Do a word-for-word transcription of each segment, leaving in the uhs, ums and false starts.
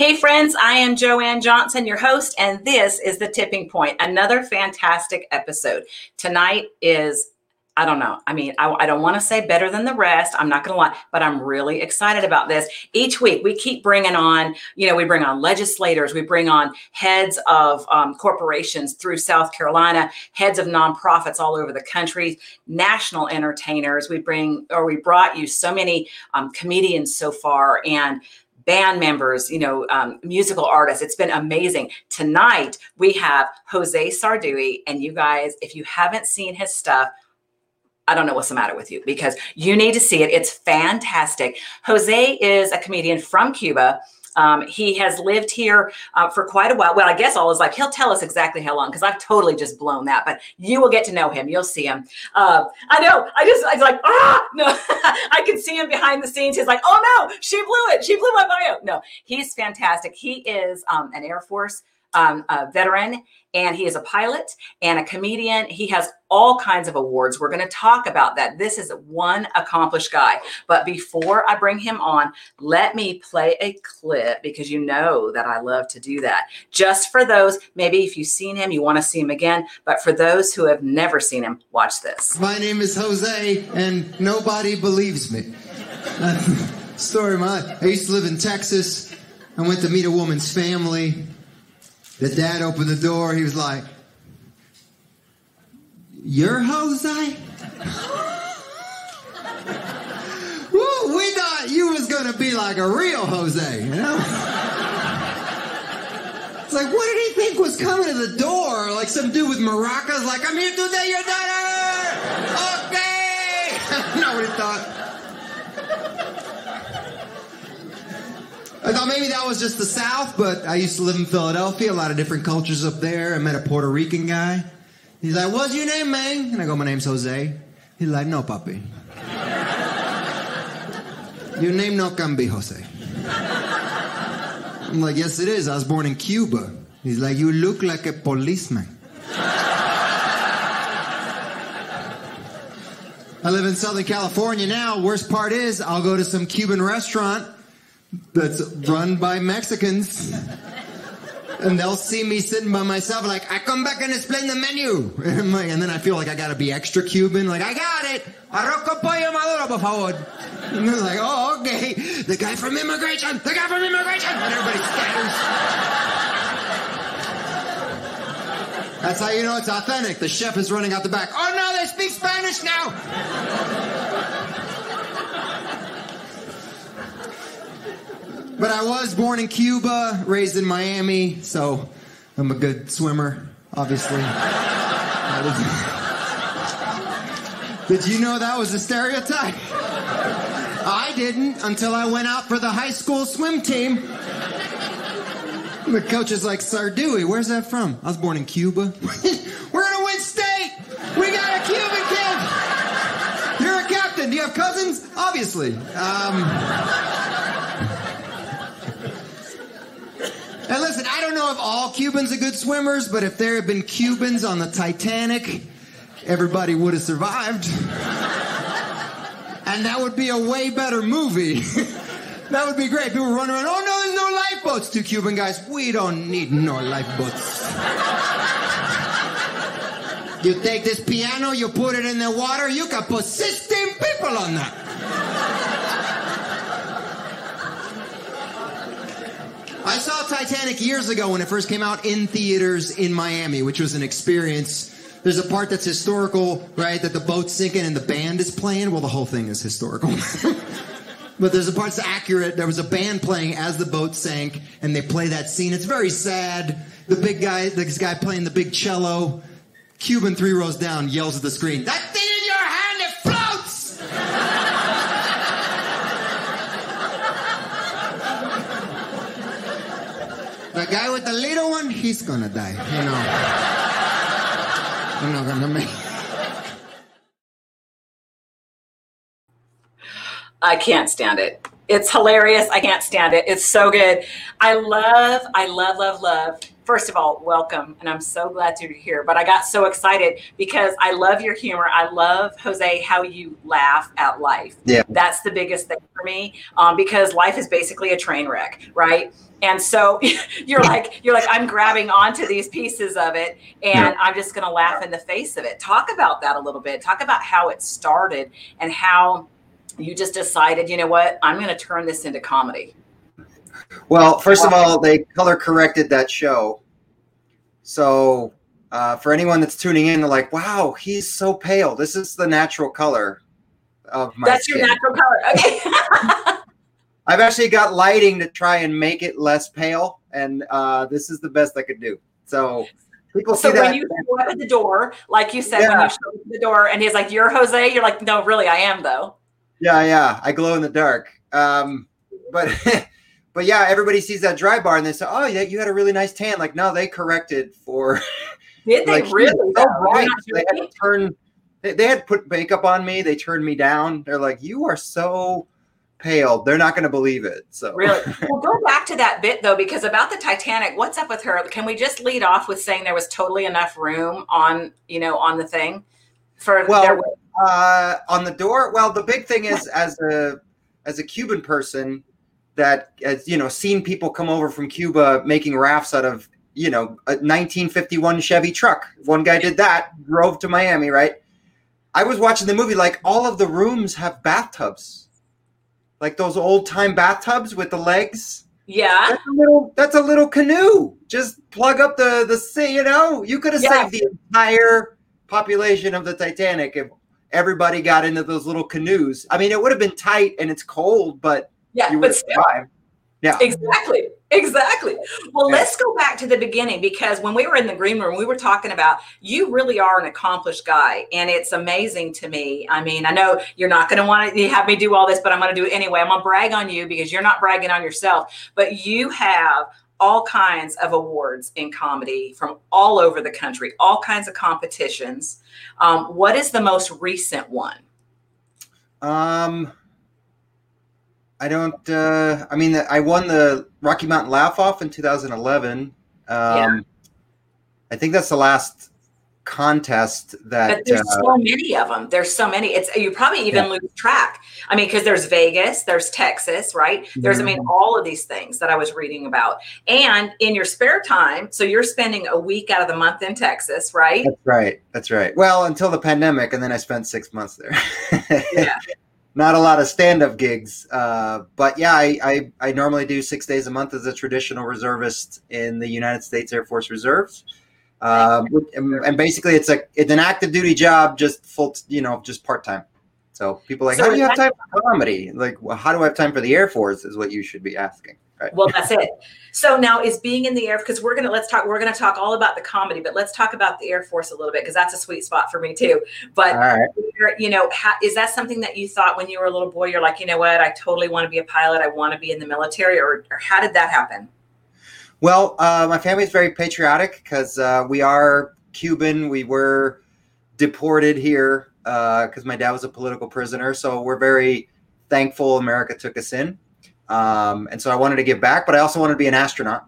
Hey friends, I am Joanne Johnson, your host, and this is The Tipping Point, another fantastic episode. Tonight is, I don't know, I mean, I, I don't want to say better than the rest, I'm not going to lie, but I'm really excited about this. Each week we keep bringing on, you know, we bring on legislators, we bring on heads of um, corporations through South Carolina, heads of nonprofits all over the country, national entertainers. We bring, or we brought you so many um, comedians so far, and band members, you know, um, musical artists. It's been amazing. Tonight, we have Jose Sardui. And you guys, if you haven't seen his stuff, I don't know what's the matter with you, because you need to see it. It's fantastic. Jose is a comedian from Cuba. Um, he has lived here uh, for quite a while. Well, I guess all is like, he'll tell us exactly how long, because I've totally just blown that, but you will get to know him. You'll see him. Uh, I know. I just, I was like, ah, no, I can see him behind the scenes. He's like, oh no, she blew it. She blew my bio. No, he's fantastic. He is um, an Air Force um, uh, veteran, and he is a pilot and a comedian. He has all kinds of awards. We're going to talk about that. This is one accomplished guy. But before I bring him on, let me play a clip, because you know that I love to do that. Just for those, maybe if you've seen him, you want to see him again. But for those who have never seen him, watch this. My name is Jose, and nobody believes me. Story of my life. I used to live in Texas. I went to meet a woman's family. The dad opened the door. He was like, "You're Jose?" Woo, we thought you was going to be like a real Jose, you know? It's like, what did he think was coming to the door? Like some dude with maracas, like, "I'm here to date your daughter!" Okay! I don't know what he thought. I thought maybe that was just the South, but I used to live in Philadelphia, a lot of different cultures up there. I met a Puerto Rican guy. He's like, "What's your name, man?" And I go, "My name's Jose." He's like, "No, papi. Your name no can be Jose." I'm like, "Yes, it is. I was born in Cuba." He's like, "You look like a policeman." I live in Southern California now. Worst part is, I'll go to some Cuban restaurant that's run by Mexicans, and they'll see me sitting by myself, like, "I come back and explain the menu." And, I'm like, and then I feel like I gotta be extra Cuban, like, "I got it. Arroz con pollo maduro, por favor." And they're like, "Oh, okay. The guy from immigration, the guy from immigration." And everybody scatters. That's how you know it's authentic. The chef is running out the back. "Oh no, they speak Spanish now." But I was born in Cuba, raised in Miami, so I'm a good swimmer, obviously. Did you know that was a stereotype? I didn't until I went out for the high school swim team. The coach is like, "Sardui, where's that from?" "I was born in Cuba." "We're going to win state! We got a Cuban kid! You're a captain. Do you have cousins?" "Obviously." Um... And listen, I don't know if all Cubans are good swimmers, but if there had been Cubans on the Titanic, everybody would have survived. And that would be a way better movie. That would be great. People run around, "Oh no, there's no lifeboats." Two Cuban guys, "We don't need no lifeboats. You take this piano, you put it in the water, you can put sixteen people on that." I saw Titanic years ago when it first came out in theaters in Miami, which was an experience. There's a part that's historical, right, that the boat's sinking and the band is playing. Well, the whole thing is historical. But there's a part that's accurate. There was a band playing as the boat sank, and they play that scene. It's very sad. The big guy, this guy playing the big cello, Cuban three rows down, yells at the screen, "That thing in your hand, it floats!" The guy with the little one, he's gonna die, you know. I'm not gonna make it. I can't stand it. It's hilarious. I can't stand it. It's so good. I love, I love, love, love. First of all, welcome. And I'm so glad you're here. But I got so excited because I love your humor. I love, Jose, how you laugh at life. Yeah. That's the biggest thing for me, um, because life is basically a train wreck, right? And so you're like, you're like, I'm grabbing onto these pieces of it and yeah. I'm just going to laugh in the face of it. Talk about that a little bit. Talk about how it started and how you just decided, you know what, I'm going to turn this into comedy. Well, first of all, they color corrected that show. So uh, for anyone that's tuning in, they're like, wow, he's so pale. This is the natural color of my That's skin. Your natural color. Okay. I've actually got lighting to try and make it less pale. And uh, this is the best I could do. So people so see when that. you show up at the door, like you said, Yeah. when you show up at the door and he's like, you're Jose, you're like, no, really, I am though. Yeah, yeah. I glow in the dark. Um, but but yeah, everybody sees that dry bar and they say, oh, yeah, you had a really nice tan. Like, no, they corrected for. Did they like, really? So though? bright. You're not They had to turn. They, they had put makeup on me. They turned me down. They're like, you are so pale. They're not going to believe it. So really, well, go back to that bit though, because about the Titanic, what's up with her? Can we just lead off with saying there was totally enough room on, you know, on the thing for well. their- Uh, on the door. Well, the big thing is, as a as a Cuban person, that has you know seen people come over from Cuba making rafts out of you know a nineteen fifty-one Chevy truck. One guy did that, drove to Miami. Right. I was watching the movie. Like all of the rooms have bathtubs, like those old time bathtubs with the legs. Yeah. That's a little. That's a little canoe. Just plug up the the sea. You know, you could have Yeah. saved the entire population of the Titanic if everybody got into those little canoes. I mean, it would have been tight and it's cold, but Yeah, you but would still. survive. Yeah, Exactly. Exactly. Well, Yeah. let's go back to the beginning because when we were in the green room, we were talking about you really are an accomplished guy. And it's amazing to me. I mean, I know you're not going to want to have me do all this, but I'm going to do it anyway. I'm going to brag on you because you're not bragging on yourself, but you have all kinds of awards in comedy from all over the country, all kinds of competitions. Um, what is the most recent one? Um, I don't. Uh, I mean, I won the Rocky Mountain Laugh Off in two thousand eleven. Um, Yeah. I think that's the last contest that. But there's uh, so many of them. There's so many. It's you probably even Yeah. lose track. I mean, because there's Vegas, there's Texas, right? There's, I mean, all of these things that I was reading about. And in your spare time, so you're spending a week out of the month in Texas, right? That's right. That's right. Well, until the pandemic, and then I spent six months there. Yeah. Not a lot of stand-up gigs, uh, but yeah, I, I I normally do six days a month as a traditional reservist in the United States Air Force Reserves, um, and, and basically it's a it's an active duty job, just full, you know, just part time. So people are like, So how do you have that- time for comedy? Like, well, how do I have time for the Air Force? Is what you should be asking, right? Well, that's it. So now is being in the Air, because we're gonna let's talk. We're gonna talk all about the comedy, but let's talk about the Air Force a little bit because that's a sweet spot for me too. But All right. you know, how, is that something that you thought when you were a little boy? You're like, you know what? I totally want to be a pilot. I want to be in the military, or, or how did that happen? Well, uh, my family is very patriotic because uh, we are Cuban. We were deported here because my dad was a political prisoner. So we're very thankful America took us in. Um, and so I wanted to give back, but I also wanted to be an astronaut.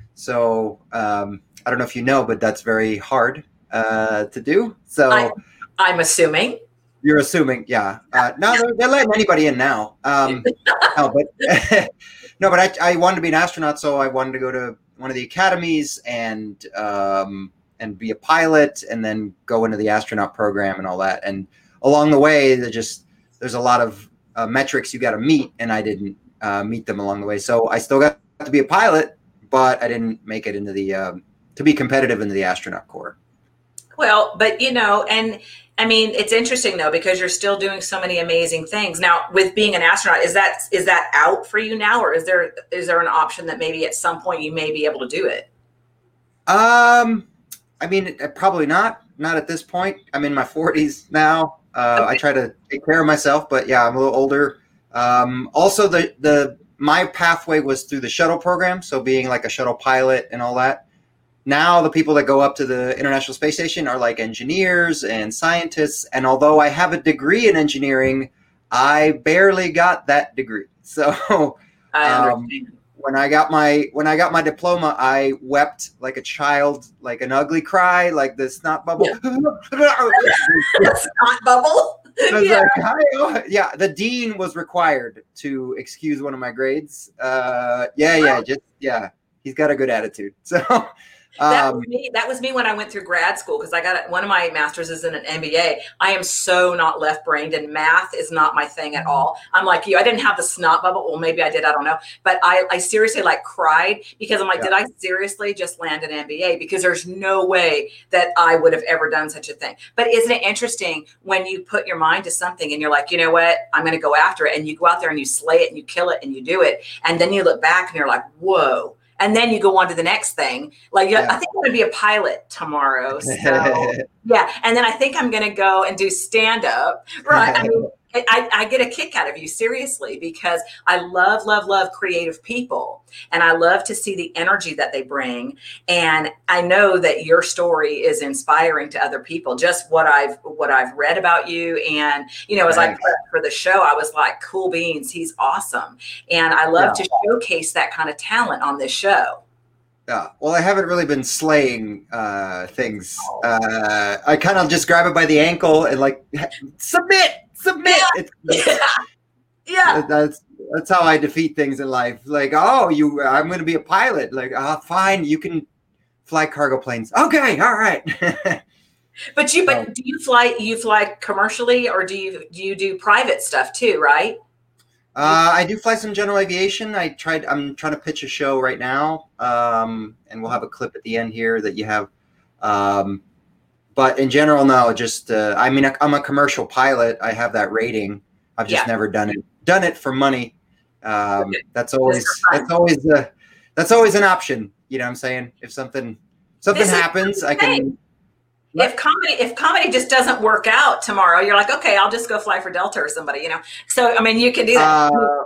So um, I don't know if you know, but that's very hard uh, to do. So I, I'm assuming. You're assuming, yeah. Uh, no, they're, they're letting anybody in now. Um, no, but no, but I, I wanted to be an astronaut, so I wanted to go to one of the academies and um, and be a pilot, and then go into the astronaut program and all that. And along the way, there just there's a lot of uh, metrics you got to meet, and I didn't uh, meet them along the way. So I still got to be a pilot, but I didn't make it into the um, to be competitive into the astronaut corps. Well, but you know, and I mean, it's interesting though, because you're still doing so many amazing things now with being an astronaut. Is that, is that out for you now? Or is there, is there an option that maybe at some point you may be able to do it? Um, I mean, probably not, not at this point. I'm in my forties now. Uh, Okay. I try to take care of myself, but yeah, I'm a little older. Um, also the, the, my pathway was through the shuttle program. So being like a shuttle pilot and all that. Now the people that go up to the International Space Station are like engineers and scientists. And although I have a degree in engineering, I barely got that degree. So I um, understand. when I got my when I got my diploma, I wept like a child, like an ugly cry, like the snot bubble. Yeah. Snot bubble. I was Yeah. like, Hi, oh. yeah. The dean was required to excuse one of my grades. Uh, yeah, yeah, just yeah. He's got a good attitude. So. That Um, was me. That was me when I went through grad school because I got one of my masters is in an M B A. I am so not left brained, and math is not my thing at all. I'm like you. I didn't have the snot bubble. Well, maybe I did. I don't know. But I, I seriously like cried because I'm like, Yeah. did I seriously just land an M B A? Because there's no way that I would have ever done such a thing. But isn't it interesting when you put your mind to something and you're like, you know what, I'm going to go after it, and you go out there and you slay it and you kill it and you do it, and then you look back and you're like, whoa. And then you go on to the next thing. Like, yeah. I think I'm going to be a pilot tomorrow. So, yeah. And then I think I'm going to go and do stand up. Right. I mean, I, I get a kick out of you, seriously, because I love, love, love creative people. And I love to see the energy that they bring. And I know that your story is inspiring to other people. Just what I've what I've read about you. And, you know, as Thanks. I prepped for the show, I was like, cool beans. He's awesome. And I love yeah. to showcase that kind of talent on this show. Yeah. Well, I haven't really been slaying uh, things. Uh, I kind of just grab it by the ankle and like, submit. Submit. Yeah. yeah. yeah. That's that's how I defeat things in life. Like, oh, you, I'm going to be a pilot. Like, oh, fine, you can fly cargo planes. Okay, all right. But you, but do you fly? You fly commercially, or do you do you do private stuff too? Right. Uh, I do fly some general aviation. I tried. I'm trying to pitch a show right now, um, and we'll have a clip at the end here that you have. Um, But in general, no, just, uh, I mean, I'm a commercial pilot. I have that rating. I've just yeah. never done it, done it for money. Um, that's always, that's always, uh, that's always an option. You know what I'm saying? If something, something this happens, I can. If comedy, if comedy just doesn't work out tomorrow, you're like, okay, I'll just go fly for Delta or somebody, you know? So, I mean, you can do that. Uh,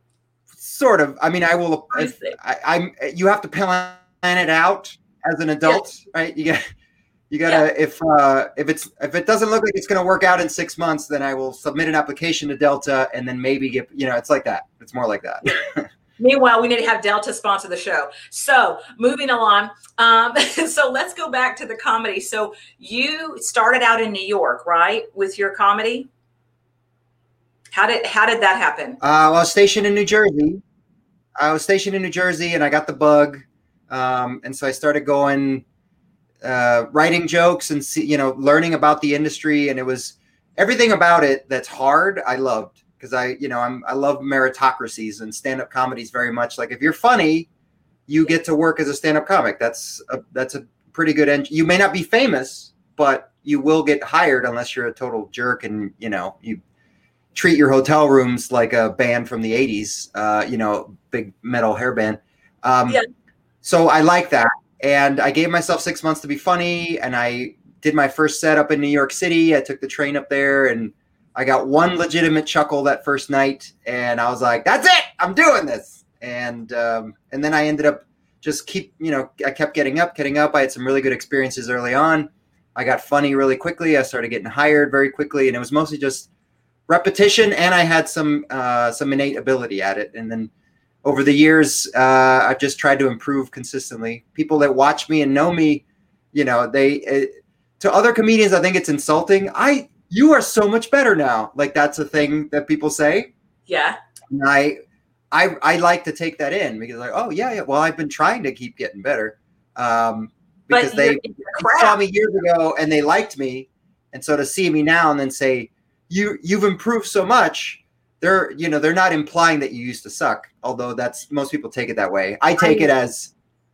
sort of. I mean, I will, if, I, I'm, you have to plan it out as an adult, yeah. right? You get. You gotta yeah. if uh, if it's if it doesn't look like it's gonna work out in six months, then I will submit an application to Delta and then maybe get you know it's like that. It's more like that. Meanwhile, we need to have Delta sponsor the show. So moving along, um, so let's go back to the comedy. So you started out in New York, right, with your comedy? How did how did that happen? Uh, well, I was stationed in New Jersey. I was stationed in New Jersey, and I got the bug, um, and so I started going. Uh, writing jokes and see, you know, learning about the industry, and it was everything about it that's hard. I loved because I, you know, I'm I love meritocracies and stand-up comedies very much. Like if you're funny, you get to work as a stand-up comic. That's a that's a pretty good end. You may not be famous, but you will get hired unless you're a total jerk and you know you treat your hotel rooms like a band from the eighties. Uh, you know, big metal hair band. Um, yeah. So I like that. And I gave myself six months to be funny, and I did my first set up in New York City. I took the train up there, and I got one legitimate chuckle that first night, and I was like, "That's it! I'm doing this!" And um, and then I ended up just keep, you know, I kept getting up, getting up. I had some really good experiences early on. I got funny really quickly. I started getting hired very quickly, and it was mostly just repetition, and I had some uh, some innate ability at it, and then. Over the years, uh, I've just tried to improve consistently. People that watch me and know me, you know, they uh, to other comedians, I think it's insulting. I, you are so much better now. Like that's a thing that people say. Yeah. And I, I, I like to take that in because like, oh yeah, yeah. Well, I've been trying to keep getting better um, because but they saw me years ago and they liked me, and so to see me now and then say, you, you've improved so much. They're, you know, they're not implying that you used to suck, although that's most people take it that way. I take it as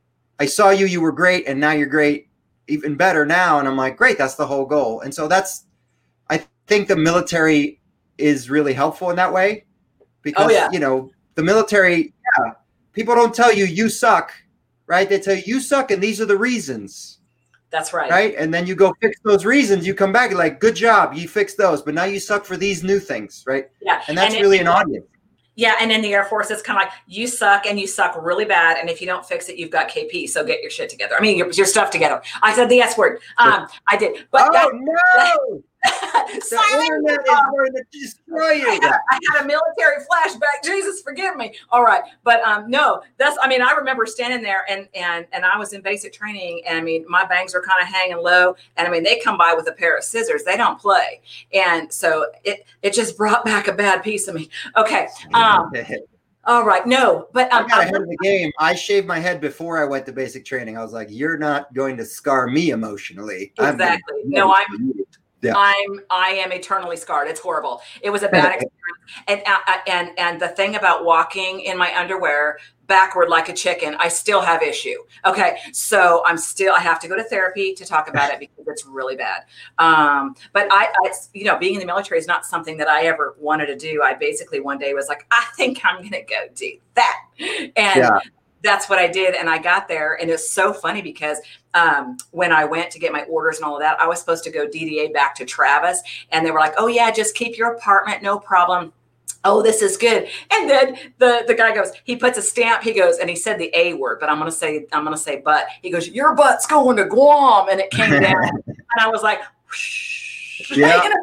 I saw you, you were great, and now you're great, even better now. And I'm like, great, that's the whole goal. And so that's, I think the military is really helpful in that way because, oh, yeah. you know, the military, yeah, people don't tell you you suck, right? They tell you you suck and these are the reasons. That's right. Right. And then you go fix those reasons. You come back and like, good job. You fixed those. But now you suck for these new things. Right. Yeah. And that's and really it, an audience. Yeah. And in the Air Force, it's kind of like you suck and you suck really bad. And if you don't fix it, you've got K P. So get your shit together. I mean, your, your stuff together. I said the S word. Um, I did. But oh, that, no. The internet is going to destroy you. I had, I had a military flashback. Jesus, forgive me. All right, but um, no, that's. I mean, I remember standing there, and and and I was in basic training, and I mean, my bangs were kind of hanging low, and I mean, they come by with a pair of scissors. They don't play, and so it it just brought back a bad piece of me. Okay. Um, all right. No, but um, I got ahead of the game. I shaved my head before I went to basic training. I was like, "You're not going to scar me emotionally." Exactly. No, I'm. Yeah. I'm I am eternally scarred. It's horrible. It was a bad experience. And uh, and and the thing about walking in my underwear backward like a chicken, I still have issue. Okay, so I'm still I have to go to therapy to talk about it because it's really bad. Um, but I, I, you know, being in the military is not something that I ever wanted to do. I basically one day was like, I think I'm going to go do that, and. Yeah. That's what I did. And I got there, and it's so funny because um, when I went to get my orders and all of that, I was supposed to go D D A back to Travis, and they were like, oh yeah, just keep your apartment. No problem. Oh, this is good. And then the, the guy goes, he puts a stamp, he goes, and he said the A word, but I'm going to say, I'm going to say, but he goes, your butt's going to Guam. And it came down and I was like, whoosh. Yeah. I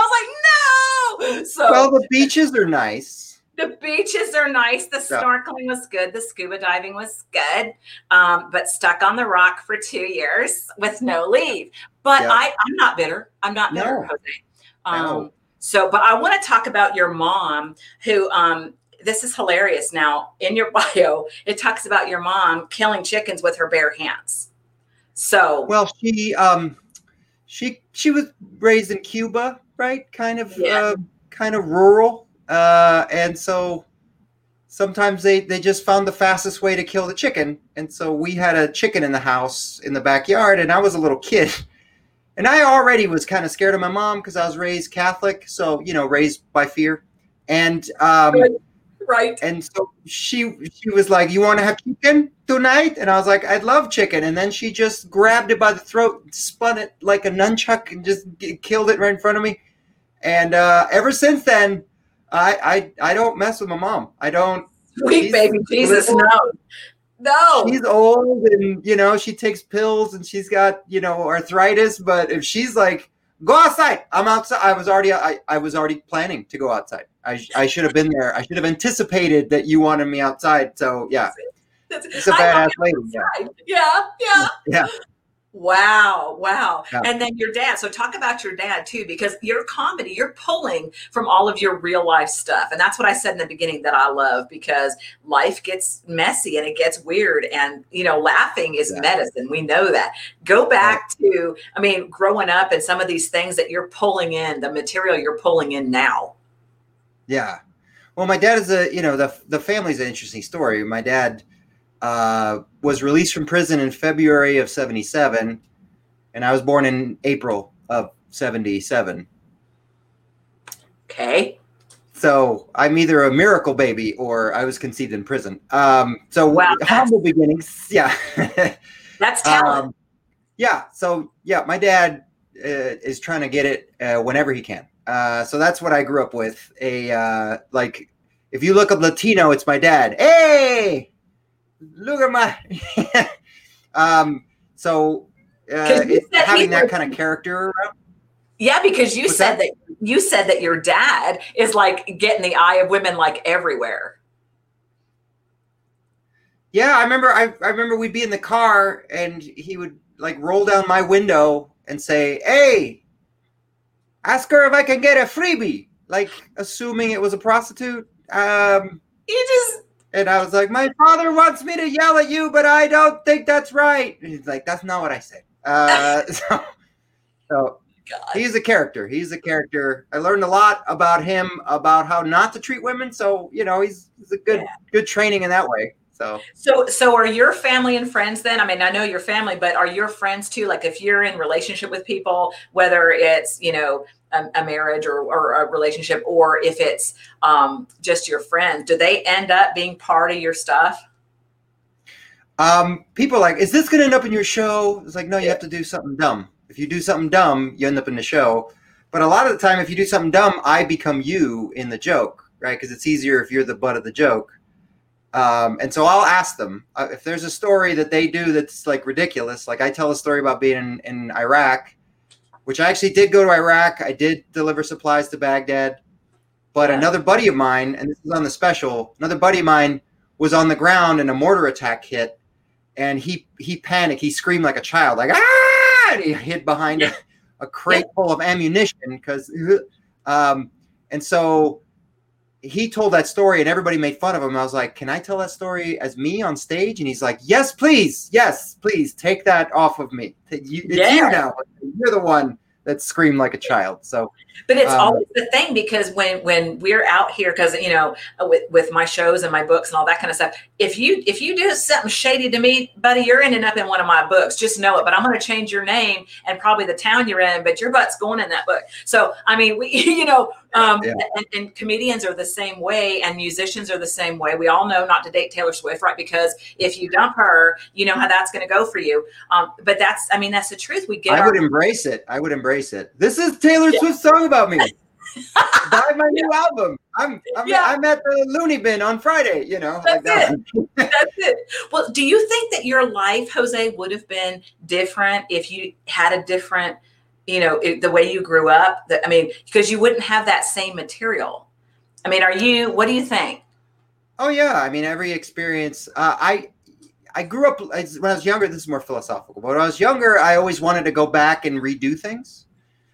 was like, no. So well, the beaches are nice. The beaches are nice. The yeah. snorkeling was good. The scuba diving was good, um, but stuck on the rock for two years with no leave. But yeah. I, I'm not bitter. I'm not bitter, no. Jose. Um, no. So, but I want to talk about your mom who, um, this is hilarious. Now in your bio, it talks about your mom killing chickens with her bare hands. So, well, she, um, she, she was raised in Cuba, right? Kind of, yeah. uh, kind of rural. Uh, and so sometimes they, they just found the fastest way to kill the chicken. And so we had a chicken in the house in the backyard, and I was a little kid. And I already was kind of scared of my mom because I was raised Catholic. So, you know, raised by fear. And um, right. And so she she was like, you want to have chicken tonight? And I was like, I'd love chicken. And then she just grabbed it by the throat, spun it like a nunchuck, and just g- killed it right in front of me. And uh, ever since then, I, I I don't mess with my mom. I don't. Sweet baby Jesus, no. No. She's old, and, you know, she takes pills, and she's got, you know, arthritis. But if she's like, go outside, I'm outside. I was already I, I was already planning to go outside. I I should have been there. I should have anticipated that you wanted me outside. So, yeah. It's a badass lady. Yeah. yeah, yeah. Yeah. Wow. Wow. Yeah. And then your dad. So talk about your dad too, because your comedy, you're pulling from all of your real life stuff. And that's what I said in the beginning that I love, because life gets messy and it gets weird, and, you know, laughing is yeah. medicine. We know that. Go back yeah. to, I mean, growing up and some of these things that you're pulling in, the material you're pulling in now. Yeah. Well, my dad is a, you know, the, the family's an interesting story. My dad, Uh, was released from prison in February of seventy-seven, and I was born in April of seventy-seven. Okay. So I'm either a miracle baby or I was conceived in prison. Um, so wow, humble beginnings. Yeah. That's talent. Um, yeah. So yeah, my dad uh, is trying to get it uh, whenever he can. Uh, so that's what I grew up with. A uh, like, if you look up Latino, it's my dad. Hey. Look at my, um, so uh, it, having that kind of character around. Yeah, because you What's said that? that you said that your dad is like getting the eye of women like everywhere. Yeah, I remember. I, I remember we'd be in the car and he would like roll down my window and say, "Hey, ask her if I can get a freebie," like assuming it was a prostitute. Um, you just. And I was like, my father wants me to yell at you, but I don't think that's right. And he's like, that's not what I said. Uh, so so God. He's a character. He's a character. I learned a lot about him, about how not to treat women. So, you know, he's, he's a good yeah. good training in that way. So, so, so are your family and friends then? I mean, I know your family, but are your friends too? Like if you're in relationship with people, whether it's, you know, a, a marriage or, or a relationship, or if it's um, just your friends, do they end up being part of your stuff? Um, people are like, is this going to end up in your show? It's like, no, you have to do something dumb. If you do something dumb, you end up in the show. But a lot of the time, if you do something dumb, I become you in the joke, right? Because it's easier if you're the butt of the joke. Um, and so I'll ask them uh, if there's a story that they do that's like ridiculous. Like I tell a story about being in, in Iraq, which I actually did go to Iraq. I did deliver supplies to Baghdad. But Yeah. another buddy of mine, and this is on the special, another buddy of mine was on the ground and a mortar attack hit. And he he panicked. He screamed like a child, like, ah! And he hid behind a, a crate full of ammunition. because, um, And so he told that story and everybody made fun of him. I was like, can I tell that story as me on stage? And he's like, yes, please. Yes, please. Take that off of me. You, it's Yeah. you now. You're the one that screamed like a child. So, But it's um, always the thing, because when when we're out here, because you know, with with my shows and my books and all that kind of stuff, if you if you do something shady to me, buddy, you're ending up in one of my books. Just know it. But I'm going to change your name and probably the town you're in, but your butt's going in that book. So I mean, we you know, um, Yeah. and, and comedians are the same way, and musicians are the same way. We all know not to date Taylor Swift, right? Because if you dump her, you know how that's going to go for you. Um, but that's, I mean, that's the truth. We get. I our, would embrace it. I would embrace it. This is Taylor Yeah. Swift's song about me. Buy my new album. I'm I'm, Yeah. I'm at the Looney Bin on Friday. You know, like That's that. That's it. Well, do you think that your life, Jose, would have been different if you had a different, you know, it, the way you grew up? That, I mean, because you wouldn't have that same material. I mean, are you, what do you think? Oh yeah, I mean every experience. Uh, I I grew up when I was younger. This is more philosophical. But when I was younger, I always wanted to go back and redo things.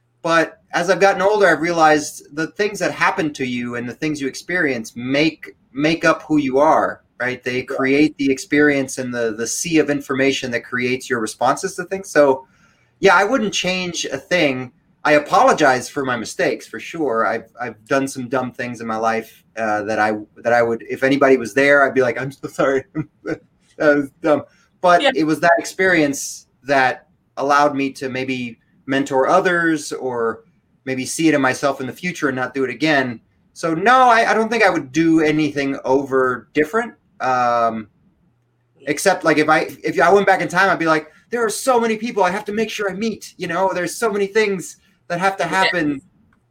But as I've gotten older, I've realized the things that happen to you and the things you experience make make up who you are, right? They create the experience and the the sea of information that creates your responses to things. So, yeah, I wouldn't change a thing. I apologize for my mistakes for sure. I've I've done some dumb things in my life uh, that I that I would, if anybody was there, I'd be like, I'm so sorry, that was dumb. But Yeah. it was that experience that allowed me to maybe mentor others or maybe see it in myself in the future and not do it again. So no, I, I don't think I would do anything over different. Um, except like if I if I went back in time, I'd be like, there are so many people I have to make sure I meet. You know, there's so many things that have to happen.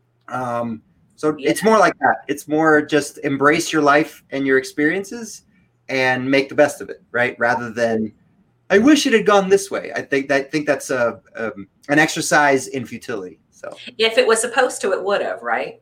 Um, so Yeah. it's more like that. It's more just embrace your life and your experiences and make the best of it, right? Rather than I wish it had gone this way. I think that I think that's a um, an exercise in futility. So If it was supposed to, it would have, right?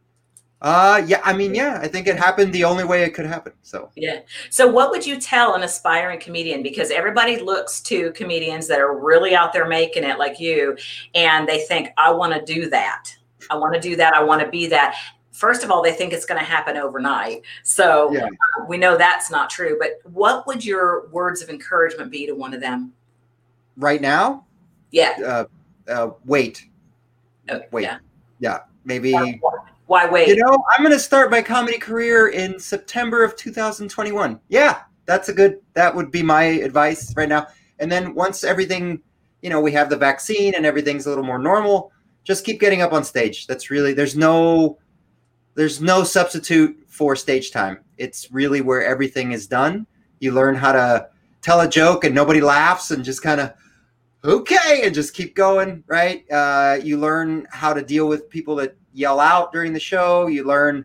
uh yeah, I mean, yeah, I think it happened the only way it could happen. So Yeah. So what would you tell an aspiring comedian? Because everybody looks to comedians that are really out there making it like you, and they think, I want to do that. I want to do that. I want to be that. First of all, they think it's going to happen overnight. So yeah. uh, we know that's not true. But what would your words of encouragement be to one of them? Right now, Yeah. uh, uh wait. Oh, Wait. Yeah. Yeah, maybe Why, why wait? you know, I'm going to start my comedy career in September of two thousand twenty-one. Yeah, that's a good, that would be my advice right now. And then once everything, you know, we have the vaccine and everything's a little more normal, just keep getting up on stage. That's really, there's no, there's no substitute for stage time. It's really where everything is done. You learn how to tell a joke and nobody laughs and just kind of, okay, and just keep going, right? Uh, you learn how to deal with people that yell out during the show. You learn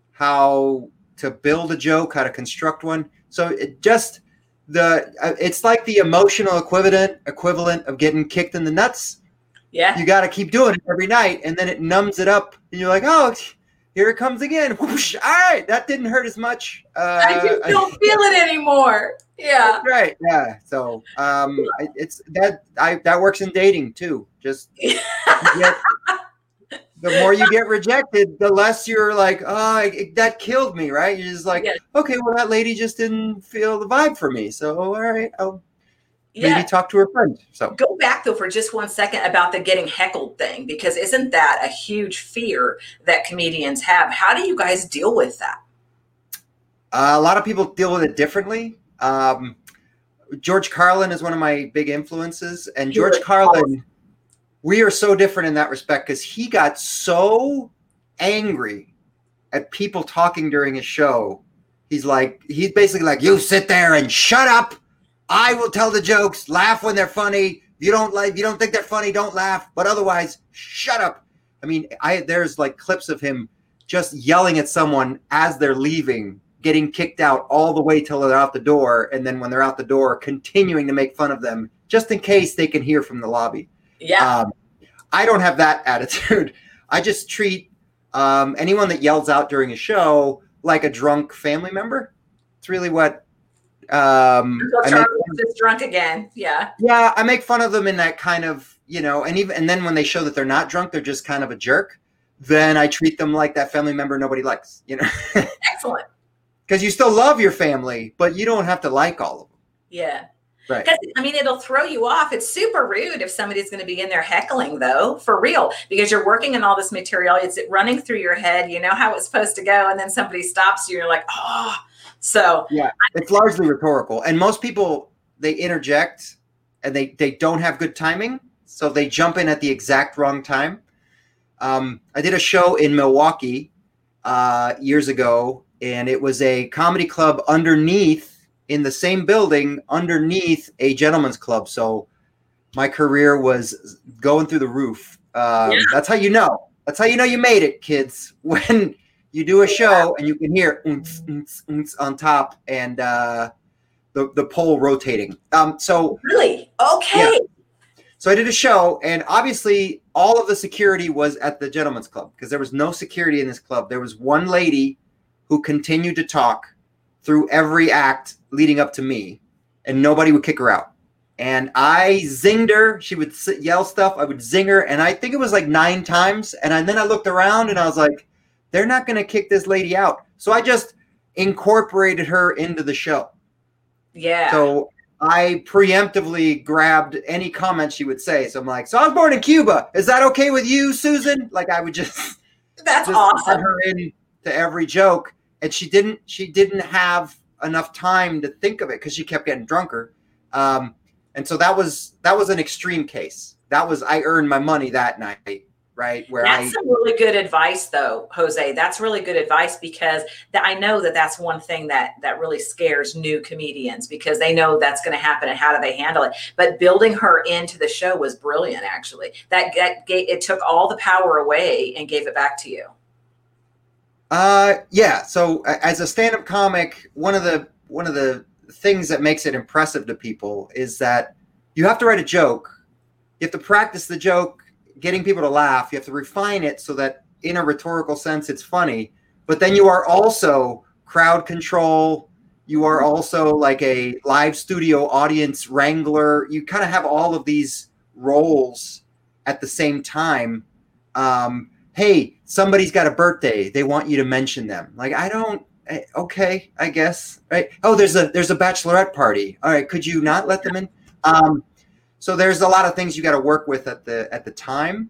how to build a joke, how to construct one. So it just the uh, it's like the emotional equivalent equivalent of getting kicked in the nuts. Yeah. You got to keep doing it every night, and then it numbs it up, and you're like, oh, here it comes again. Whoosh, all right, that didn't hurt as much. Uh, I just don't feel it anymore. Yeah. That's right. Yeah. So um, it- it's that I that works in dating too. Just get, the more you get rejected, the less you're like, oh, it, that killed me, right? You're just like, Yeah. okay, well, that lady just didn't feel the vibe for me. So all right, I'll Yeah. maybe talk to her friend. So Go back though for just one second about the getting heckled thing, because isn't that a huge fear that comedians have? How do you guys deal with that? uh, a lot of people deal with it differently. Um, George Carlin is one of my big influences, and George George Carlin, we are so different in that respect because he got so angry at people talking during his show. He's like, he's basically like, you sit there and shut up. I will tell the jokes, laugh when they're funny. If you don't like, if you don't think they're funny, don't laugh. But otherwise, shut up. I mean, I there's like clips of him just yelling at someone as they're leaving, getting kicked out all the way till they're out the door, and then when they're out the door, continuing to make fun of them just in case they can hear from the lobby. Yeah. Um, I don't have that attitude. I just treat um, anyone that yells out during a show like a drunk family member. It's really what. Um, I Charles is just drunk again. Yeah. Yeah, I make fun of them in that kind of, you know, and even and then when they show that they're not drunk, they're just kind of a jerk. Then I treat them like that family member nobody likes. You know. Excellent. Because you still love your family, but you don't have to like all of them. Yeah. Right. Because, I mean, it'll throw you off. It's super rude if somebody's going to be in there heckling, though, for real, because you're working on all this material. It's running through your head. You know how it's supposed to go. And then somebody stops you. You're like, oh, so. Yeah, it's largely rhetorical. And most people, they interject and they, they don't have good timing. So they jump in at the exact wrong time. Um, I did a show in Milwaukee uh, years ago, and it was a comedy club underneath in the same building underneath a gentleman's club. So my career was going through the roof. Um, yeah. That's how you know. That's how you know you made it, kids. When you do a show and you can hear oons, oons, oons on top and uh, the, the pole rotating. Um, so Really? Okay. Yeah. So I did a show, and obviously all of the security was at the gentleman's club because there was no security in this club. There was one lady who continued to talk through every act leading up to me, and nobody would kick her out. And I zinged her. She would sit, yell stuff. I would zing her, and I think it was like nine times. And I, then I looked around, and I was like, they're not going to kick this lady out. So I just incorporated her into the show. Yeah. So I preemptively grabbed any comment she would say. So I'm like, so I was born in Cuba. Is that okay with you, Susan? Like I would just, That's just awesome. put her in to every joke. And she didn't, she didn't have enough time to think of it because she kept getting drunker. Um, and so that was, that was an extreme case. That was, I earned my money that night, right? Where that's I, some really good advice though, Jose. That's really good advice because that I know that that's one thing that, that really scares new comedians because they know that's going to happen and how do they handle it. But building her into the show was brilliant. Actually, that, that gave, it took all the power away and gave it back to you. Uh, yeah. So as a stand-up comic, one of the one of the things that makes it impressive to people is that you have to write a joke. You have to practice the joke, getting people to laugh. You have to refine it so that in a rhetorical sense, it's funny. But then you are also crowd control. You are also like a live studio audience wrangler. You kind of have all of these roles at the same time. Um, hey, somebody's got a birthday. They want you to mention them. Like, I don't, okay, I guess, right? Oh, there's a, there's a bachelorette party. All right. Could you not let them in? Um, so there's a lot of things you got to work with at the, at the time,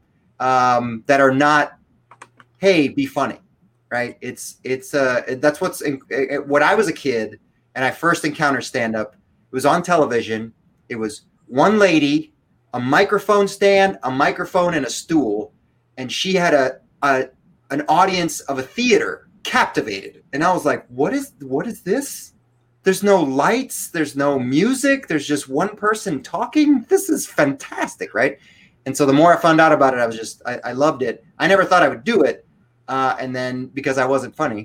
um, that are not, hey, be funny, right? It's, it's, uh, that's what's in, when I was a kid and I first encountered stand-up, it was on television. It was one lady, a microphone stand, a microphone and a stool. And she had a, a an audience of a theater captivated. And I was like, what is what is this? There's no lights. There's no music. There's just one person talking. This is fantastic, right? And so the more I found out about it, I was just, I, I loved it. I never thought I would do it. Uh, and then because I wasn't funny.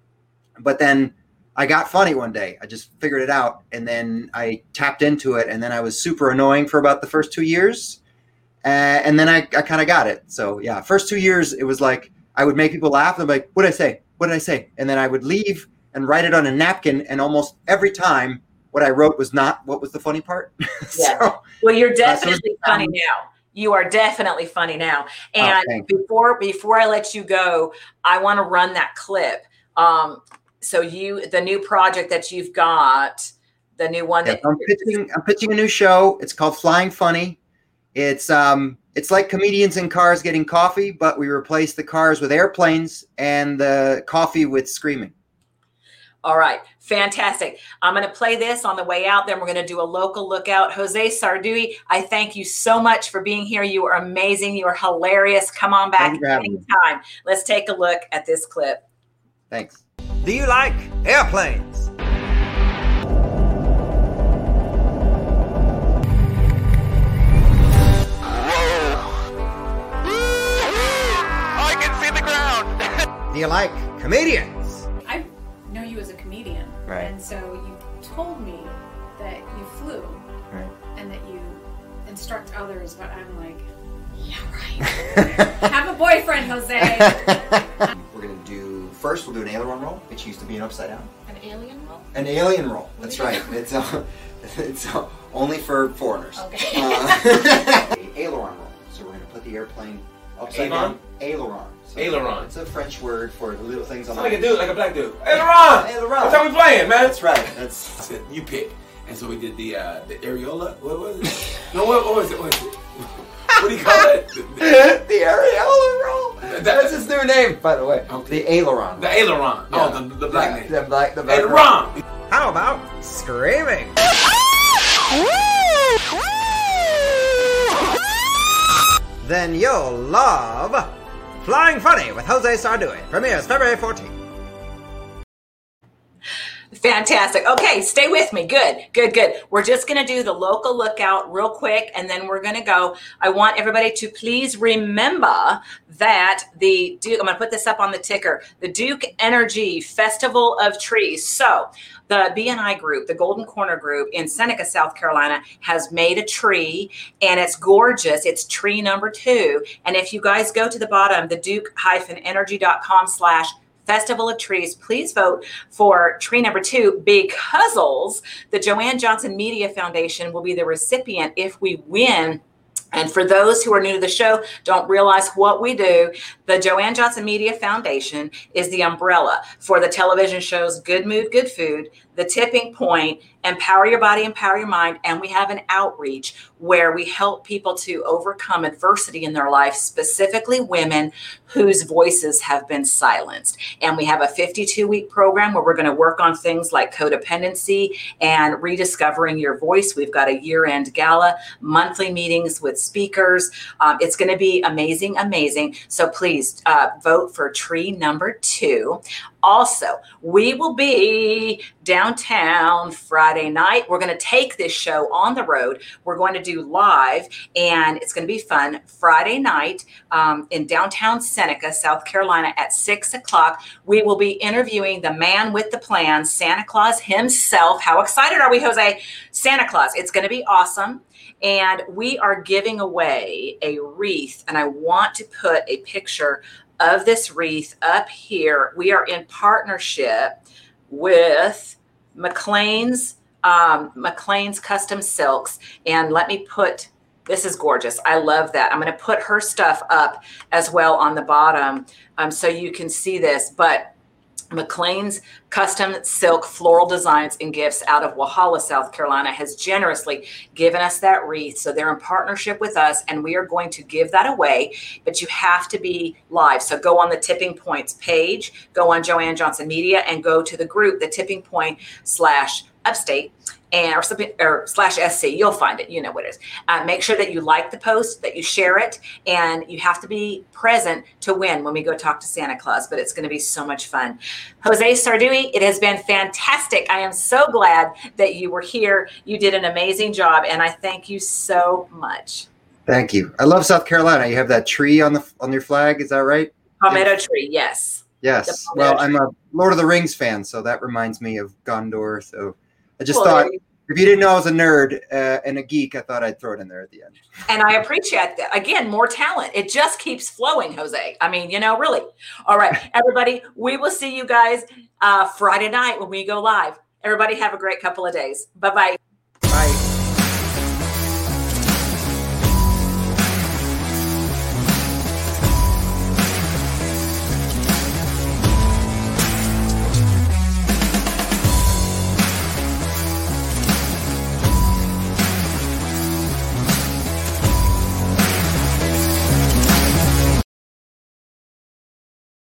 But then I got funny one day. I just figured it out. And then I tapped into it. And then I was super annoying for about the first two years. Uh, and then I, I kind of got it. So yeah, first two years, it was like, I would make people laugh. And I'm like, what did I say? What did I say? And then I would leave and write it on a napkin. And almost every time what I wrote was not what was the funny part. so, yeah. Well, you're definitely uh, so funny now. You are definitely funny now. And oh, before, before I let you go, I want to run that clip. Um, so you, the new project that you've got, the new one yeah, that I'm pitching, I'm pitching a new show. It's called Flying Funny. It's um, it's like comedians in cars getting coffee, but we replace the cars with airplanes and the coffee with screaming. All right. Fantastic. I'm going to play this on the way out. Then we're going to do a local lookout. Jose Sardui, I thank you so much for being here. You are amazing. You are hilarious. Come on back anytime. Let's take a look at this clip. Thanks. Do you like airplanes? Do you like comedians? I know you as a comedian, right? And so you told me that you flew, right? And that you instruct others. But I'm like, Yeah, right. Have a boyfriend, Jose. We're gonna do first. We'll do an aileron roll, which used to be an upside down. An alien roll? An alien roll. That's right. It's uh, it's uh, only for foreigners. Okay. Uh, aileron roll. So we're gonna put the airplane upside Aileron? down. Aileron. So Aileron. It's a French word for the little things on Sound the. like a dude, like a black dude. Aileron! Aileron. That's how we playing, man. That's right. I That's said, you pick. And so we did the uh, the areola. What was it? No, what, what was it? What, was it? What do you call it? the areola roll. That- That's his new name, by the way. Okay. The aileron. The aileron. Yeah. Oh, the, the black Yeah, name. The black. The black. Aileron. How about screaming? Then you'll love Flying Funny with Jose Sardui. Premieres February fourteenth. Fantastic. Okay, stay with me. Good, good, good. We're just going to do the local lookout real quick, and then we're going to go. I want everybody to please remember that the Duke, I'm going to put this up on the ticker, the Duke Energy Festival of Trees. So the B N I group, the Golden Corner group in Seneca, South Carolina, has made a tree, and it's gorgeous. It's tree number two. And if you guys go to the bottom, the duke energy dot com slash Festival of Trees, please vote for tree number two, because the Joanne Johnson Media Foundation will be the recipient if we win. And for those who are new to the show, don't realize what we do, the Joanne Johnson Media Foundation is the umbrella for the television shows Good Mood, Good Food, The Tipping Point, Empower Your Body, Empower Your Mind, and we have an outreach where we help people to overcome adversity in their life, specifically women whose voices have been silenced. And we have a fifty-two week program where we're going to work on things like codependency and rediscovering your voice. We've got a year-end gala, monthly meetings with speakers. Um, it's going to be amazing, amazing. So please uh, vote for tree number two. Also, we will be downtown Friday night. We're going to take this show on the road. We're going to do live, and it's going to be fun. Friday night um, in downtown Seneca, South Carolina at six o'clock. We will be interviewing the man with the plan, Santa Claus himself. How excited are we, Jose? Santa Claus. It's going to be awesome. And we are giving away a wreath, and I want to put a picture of this wreath up here. We are in partnership with McLean's um, McLean's Custom Silks, and let me put, this is gorgeous. I love that. I'm going to put her stuff up as well on the bottom um, so you can see this. But McLean's Custom Silk Floral Designs and Gifts out of Walhalla, South Carolina has generously given us that wreath. So they're in partnership with us, and we are going to give that away, but you have to be live. So go on the Tipping Points page, go on Joanne Johnson Media, and go to the group, the Tipping Point slash Upstate, and or something or slash S C. You'll find it. You know what it is. Uh, make sure that you like the post, that you share it, and you have to be present to win when we go talk to Santa Claus. But it's going to be so much fun. Jose Sardui, it has been fantastic. I am so glad that you were here. You did an amazing job, and I thank you so much. Thank you. I love South Carolina. You have that tree on the on your flag. Is that right? Palmetto Yeah. tree, yes. Yes. The Well, palmetto I'm a Lord of the Rings fan, so that reminds me of Gondor. So I just Well, thought, there you- if you didn't know I was a nerd uh, and a geek, I thought I'd throw it in there at the end. And I appreciate that. Again, more talent. It just keeps flowing, Jose. I mean, you know, really. All right, everybody, we will see you guys uh, Friday night when we go live. Everybody have a great couple of days. Bye-bye. Bye.